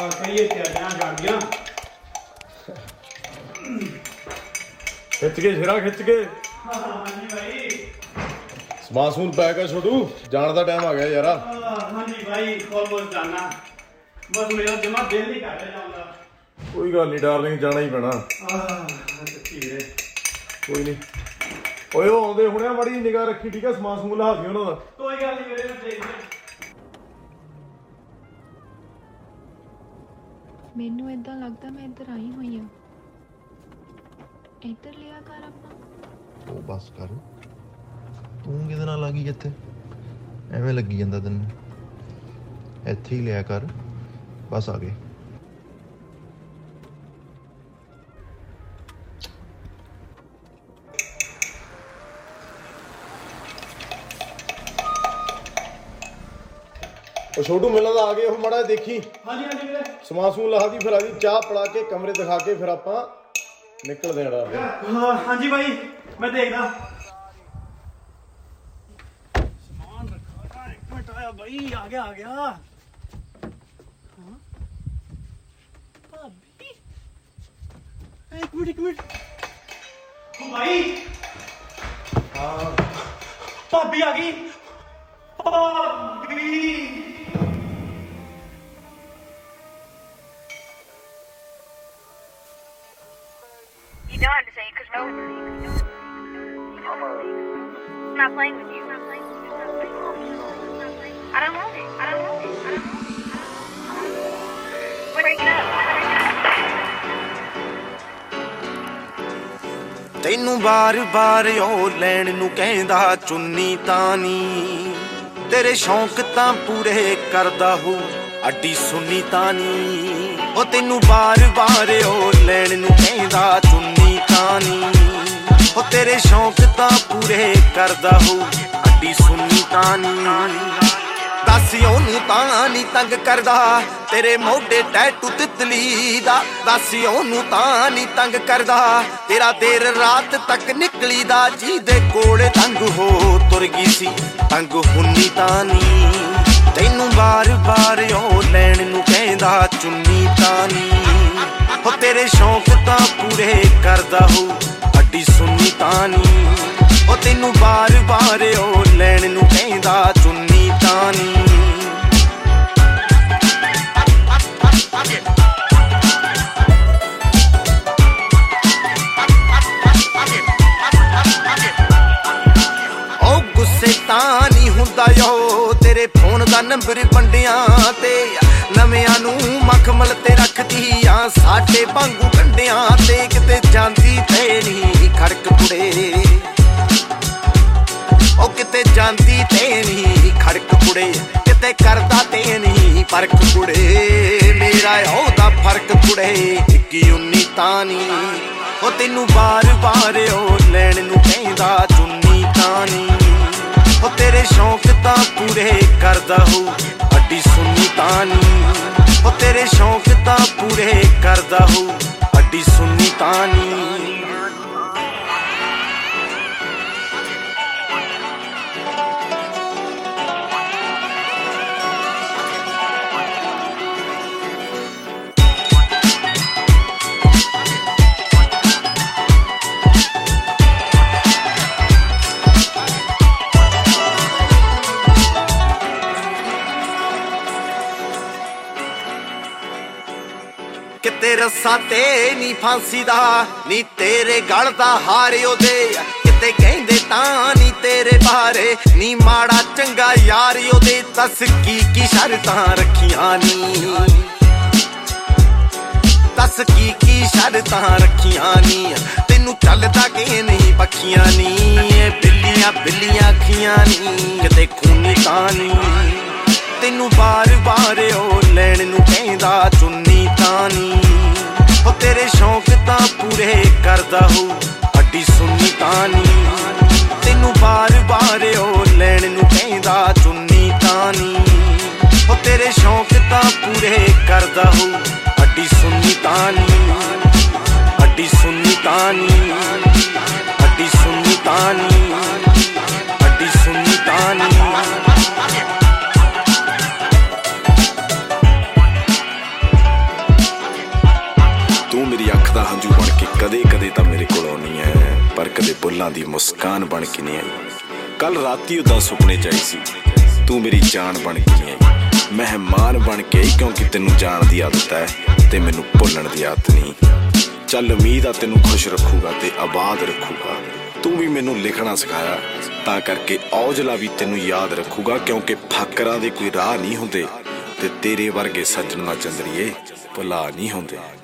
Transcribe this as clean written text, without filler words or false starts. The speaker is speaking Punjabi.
कहिए तैयारियां जान दिया खिच के शिरा खिच के हाँ जी भाई समान समून पैक है छोटू जाने का टाइम आ गया यार। हाँ जी भाई ऑलमोस्ट जाना बस मेरा जमा दिल नहीं कर रहा जाऊंगा। कोई गल नहीं डार्लिंग जाना ही पैना कोई नहीं ओए आउंदे हुणे बड़ी निगाह रखी ठीक है समान समून ला दी उन्हां दा कोई गल नहीं मेरे में देख ਮੈਨੂੰ ਇਦਾਂ ਲੱਗਦਾ ਮੈਂ ਇੱਧਰ ਆਈ ਹੋਈ ਆ ਇੱਧਰ ਲਿਆ ਕਰ ਆਪਾਂ ਉਹ ਬਸ ਕਰ ਤੂੰ ਕਿਹਦੇ ਨਾਲ ਲੱਗੀ ਇੱਥੇ ਐਵੇਂ ਲੱਗੀ ਜਾਂਦਾ ਤੈਨੂੰ ਇੱਥੇ ਹੀ ਲਿਆ ਕਰ ਬਸ ਆ ਗਏ। ਉਹ ਛੋਟੂ ਮਿਲਣਾ ਤਾਂ ਆ ਗਏ ਉਹ ਮਾੜਾ ਦੇਖੀ हाँ जी मेरे ਸਮਾਨ ਸਮੂਨ ਲਾ ਦੀ ਫਿਰ ਆ ਗਈ ਚਾਹ ਪੜਾ ਕੇ ਕਮਰੇ ਦਿਖਾ ਕੇ ਫਿਰ ਆਪਾਂ ਨਿਕਲਦੇ ਆਂ ਡਾਰਲਿੰਗ। हाँ जी भाई मैं देखदा सामान रखा एक मिनट आया भाई आ गया हाँ भाभी एक मिनट ओ भाई ਹਾਂ भाभी आ गई भाभी You don't have to say it because no, I'm not playing with you. I don't want it. We're breaking up. ਤੈਨੂੰ ਬਾਰ-ਬਾਰ ਉਹ ਲੈਣ ਨੂੰ ਕਹਿੰਦਾ ਚੁੰਨੀ ਤਾਂ ਨੀ ਤੇਰੇ ਸ਼ੌਂਕ ਤਾਂ ਪੂਰੇ ਕਰਦਾ ਹੋ ਅੱਡੀ ਸੁੰਨੀ ਤਾਂ ਨੀ ਉਹ ਤੈਨੂੰ ਬਾਰ-ਬਾਰ ਉਹ ਲੈਣ ਨੂੰ ਕਹਿੰਦਾ ਚੁੰਨੀ ਤਾਂ ਨੀ ਉਹ ਤੇਰੇ ਸ਼ੌਂਕ ਤਾਂ ਪੂਰੇ ਕਰਦਾ ਹੋ ਅੱਡੀ ਸੁੰਨੀ ਤਾਂ ਨੀ ਦੱਸ ਉਹਨੂੰ ਤਾਂ ਨੀ ਤੰਗ ਕਰਦਾ ਤੇਰੇ ਮੋਢੇ ਟੈਟੂ ਤਿਤਲੀ ਦਾ ਦੱਸ ਉਹਨੂੰ ਤਾਂ ਨੀ ਤੰਗ ਕਰਦਾ ਤੇਰਾ ਦੇਰ ਰਾਤ ਤੱਕ ਨਿਕਲੀ ਦਾ ਜਿਹਦੇ ਕੋਲ ਤੰਗ ਹੋ ਤੁਰ ਗਈ ਸੀ ਤੰਗ ਹੁੰਨੀ ਤਾਂ ਨੀ ਤੈਨੂੰ ਬਾਰ-ਬਾਰ ਉਹ ਲੈਣ ਨੂੰ ਕਹਿੰਦਾ ਚੁੰਨੀ ਤਾਂ ਨੀ ਉਹ ਤੇਰੇ ਸ਼ੌਂਕ ਤਾਂ ਪੂਰੇ ਕਰਦਾ ਹੋ ਅੱਡੀ ਸੁੰਨੀ ਤਾਂ ਨੀ ਉਹ ਤੈਨੂੰ ਬਾਰ-ਬਾਰ ਉਹ ਲੈਣ ਨੂੰ ਕਹਿੰਦਾ ਚੁੰਨੀ ਤਾਂ ਨੀ ਉਹ ਗੁੱਸੇ ਤਾਂ ਨਹੀਂ ਹੁੰਦਾ ਯੋ ਤੇਰੇ ਫੋਨ ਦਾ ਨੰਬਰ ਵੰਡਿਆਂ ਤੇ ਨਵਿਆਂ ਨੂੰ ਮਖਮਲ ਤੇ ਰੱਖਦੀ ਆ ਸਾਡੇ ਵਾਂਗੂ ਕੰਡਿਆਂ ਤੇ ਕਿਤੇ ਜਾਂਦੀ ਤੇ ਨਹੀਂ ਖੜਕ ਪੁੜੇ ਉਹ ਕਿਤੇ ਜਾਂਦੀ ਤੇ ਨਹੀਂ ਖੜਕ ਪੁੜੇ ਕਿਤੇ ਕਰਦਾ ਤੇ ਨਹੀਂ ਫਰਕ ਪੁੜੇ ਮੇਰਾ ਉਹਦਾ ਫਰਕ ਪੁੜੇ 21 ਤਾਂ ਨਹੀਂ ਉਹ ਤੈਨੂੰ ਬਾਰ-ਬਾਰ ਉਹ ਲੈਣ ਨੂੰ ਕਹਿੰਦਾ ਚੁੰਨੀ ਤਾਂ ਨਹੀਂ ਉਹ ਤੇਰੇ ਸ਼ੌਂਕ ਤਾਂ ਪੂਰੇ ਕਰਦਾ ਹੋ ਅੱਡੀ ਸੁੰਨੀ ਤਾਂ ਨਹੀਂ ਉਹ ਤੇਰੇ ਸ਼ੌਂਕ ਤਾਂ ਪੂਰੇ ਕਰਦਾ ਹੋ ਅੱਡੀ ਸੁੰਨੀ ਤਾਂ ਨਹੀਂ ਕਿਤੇ ਰੱਸਾਂ ਤੇ ਨੀ ਫਾਂਸੀ ਦਾ ਨੀ ਤੇਰੇ ਗਲ ਦਾ ਹਾਰ ਉਹਦੇ ਕਿਤੇ ਕਹਿੰਦੇ ਤਾਂ ਨੀ ਤੇਰੇ ਬਾਰੇ ਨੀ ਮਾੜਾ ਚੰਗਾ ਯਾਰ ਉਹਦੇ ਦੱਸ ਕੀ ਸ਼ਰਤਾਂ ਰੱਖੀਆਂ ਨੀ ਦੱਸ ਕੀ ਸ਼ਰਤਾਂ ਰੱਖੀਆਂ ਨੀ ਤੈਨੂੰ ਚੱਲਦਾ ਕਿ ਨਹੀਂ ਪੱਖੀਆਂ ਨੀ ਬਿੱਲੀਆਂ ਅੱਖੀਆਂ ਨੀ ਕਿਤੇ ਖੂਨੀ ਤਾਂ ਨੀ ਤੈਨੂੰ ਬਾਰ-ਬਾਰ ਉਹ ਲੈਣ ਨੂੰ ਕਹਿੰਦਾ ਚੁੰਨੀ ਤਾਂ ਨੀ ਉਹ ਤੇਰੇ ਸ਼ੌਂਕ ਤਾਂ ਪੂਰੇ ਕਰਦਾ ਹੋ ਅੱਡੀ ਸੁੰਨੀ ਤਾਂ ਨੀ ਤੈਨੂੰ ਬਾਰ-ਬਾਰ ਉਹ ਲੈਣ ਨੂੰ ਕਹਿੰਦਾ ਚੁੰਨੀ ਤਾਂ ਨੀ ਉਹ ਤੇਰੇ ਸ਼ੌਂਕ ਤਾਂ ਪੂਰੇ ਕਰਦਾ ਹੋ ਅੱਡੀ ਸੁੰਨੀ ਤਾਂ ਨੀ ਅੱਡੀ ਸੁੰਨੀ ਤਾਂ ਨੀ ਅੱਡੀ ਸੁੰਨੀ ਤਾਂ ਨੀ ਅੱਡੀ ਸੁੰਨੀ ਤਾਂ ਨੀ ਹੰਝੂ ਬਣ ਕੇ ਕਦੇ ਕਦੇ ਤਾਂ ਮੇਰੇ ਕੋਲ ਆਉਣੀ ਐ, ਪਰ ਕਦੇ ਬੁੱਲਾਂ ਦੀ ਮੁਸਕਾਨ ਬਣ ਕੇ ਨਹੀਂ ਆਈ। ਕੱਲ ਰਾਤੀ ਉਦਾਂ ਸੁਪਨੇ ਚ ਆਈ ਸੀ, ਤੂੰ ਮੇਰੀ ਜਾਨ ਬਣ ਕੇ ਨਹੀਂ ਆਈ। ਮਹਿਮਾਨ ਬਣ ਕੇ ਆਈ ਕਿਉਂਕਿ ਤੈਨੂੰ ਜਾਣ ਦੀ ਆਦਤ ਹੈ ਤੇ ਮੈਨੂੰ ਭੁੱਲਣ ਦੀ ਆਦਤ ਨਹੀਂ। ਚੱਲ ਉਮੀਦ ਆ ਤੈਨੂੰ ਖੁਸ਼ ਰੱਖੂਗਾ ਤੇ ਆਬਾਦ ਰੱਖੂਗਾ। ਤੂੰ ਵੀ ਮੈਨੂੰ ਲਿਖਣਾ ਸਿਖਾਇਆ, ਤਾਂ ਕਰਕੇ ਔਜਲਾ ਵੀ ਤੈਨੂੰ ਯਾਦ ਰੱਖੂਗਾ, ਕਿਉਂਕਿ ਫਾਕਰਾਂ ਦੇ ਕੋਈ ਰਾਹ ਨਹੀਂ ਹੁੰਦੇ ਤੇ ਤੇਰੇ ਵਰਗੇ ਸੱਜਣ ਨਾ ਚੰਦਰੀਏ ਭੁਲਾ ਨਹੀਂ ਹੁੰਦੇ।